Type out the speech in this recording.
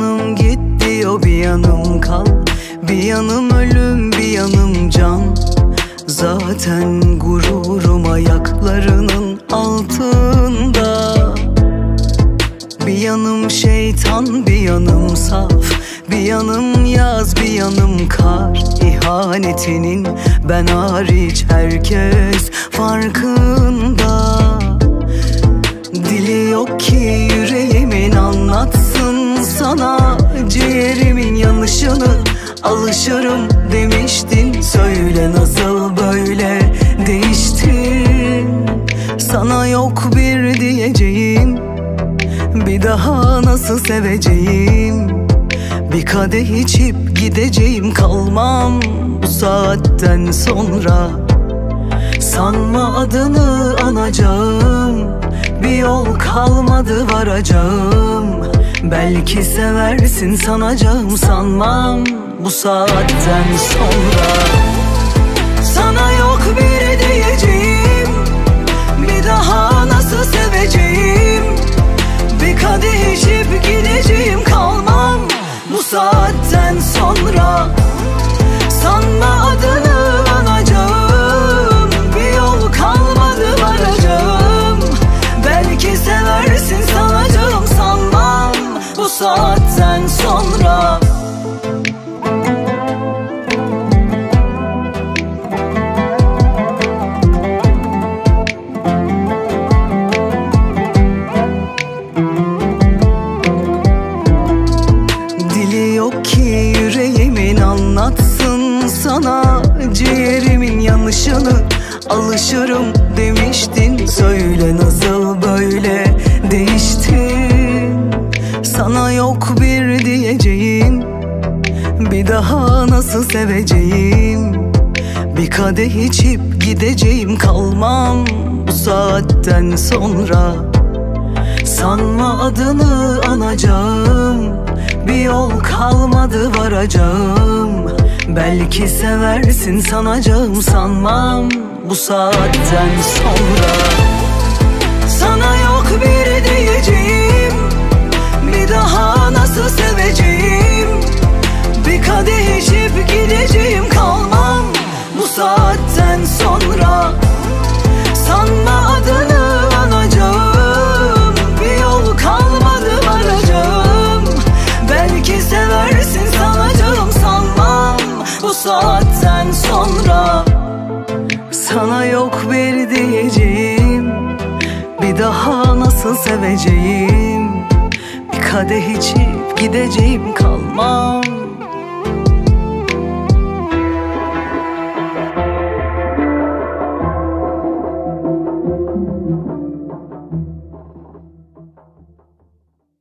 yanım git diyor, bir yanım kal. Bir yanım ölüm, bir yanım can. Zaten gururum ayaklarının altında. Bir yanım şeytan, bir yanım saf. Bir yanım yaz, bir yanım kar. İhanetinin ben hariç herkes farkında. Dili yok ki yüreğimin anlatsın sana ciğerimin yanışını. Alışırım demiştin, söyle nasıl böyle değiştin. Sana yok bir diyeceğim, bir daha nasıl seveceğim. Bir kadeh içip gideceğim, kalmam bu saatten sonra. Sanma adını anacağım, bir yol kalmadı varacağım. Belki seversin sanacağım, sanmam bu saatten sonra. Sana yok bir diyeceğim, bir daha nasıl seveceğim. Bir kadeh içip gideceğim, kalmam bu saatten sonra. Sanma adını anacağım, bir yol kalmadı varacağım. Belki seversin sanacağım, sanmam bu saatten sonra. Dili yok ki yüreğimin anlatsın sana ciğerimin yanışını. Alışırım demiştin, söyle nasıl böyle değiştin. Sana yok bir diyeceğim, bir daha nasıl seveceğim. Bir kadeh içip gideceğim, kalmam bu saatten sonra. Sanma adını anacağım, bir yol kalmadı varacağım. Belki seversin sanacağım, sanmam bu saatten sonra. Sana yok bir diyeceğim, bir daha nasıl seveceğim. Bir kadeh içip gideceğim, kalmam bu saatten sonra. Sanma adını anacağım, bir yol kalmadı varacağım. Belki seversin sanacağım, sanmam bu saatten sonra. Sana yok bir diyeceğim, bir daha nasıl seveceğim. Bir kadeh içip gideceğim, kalmam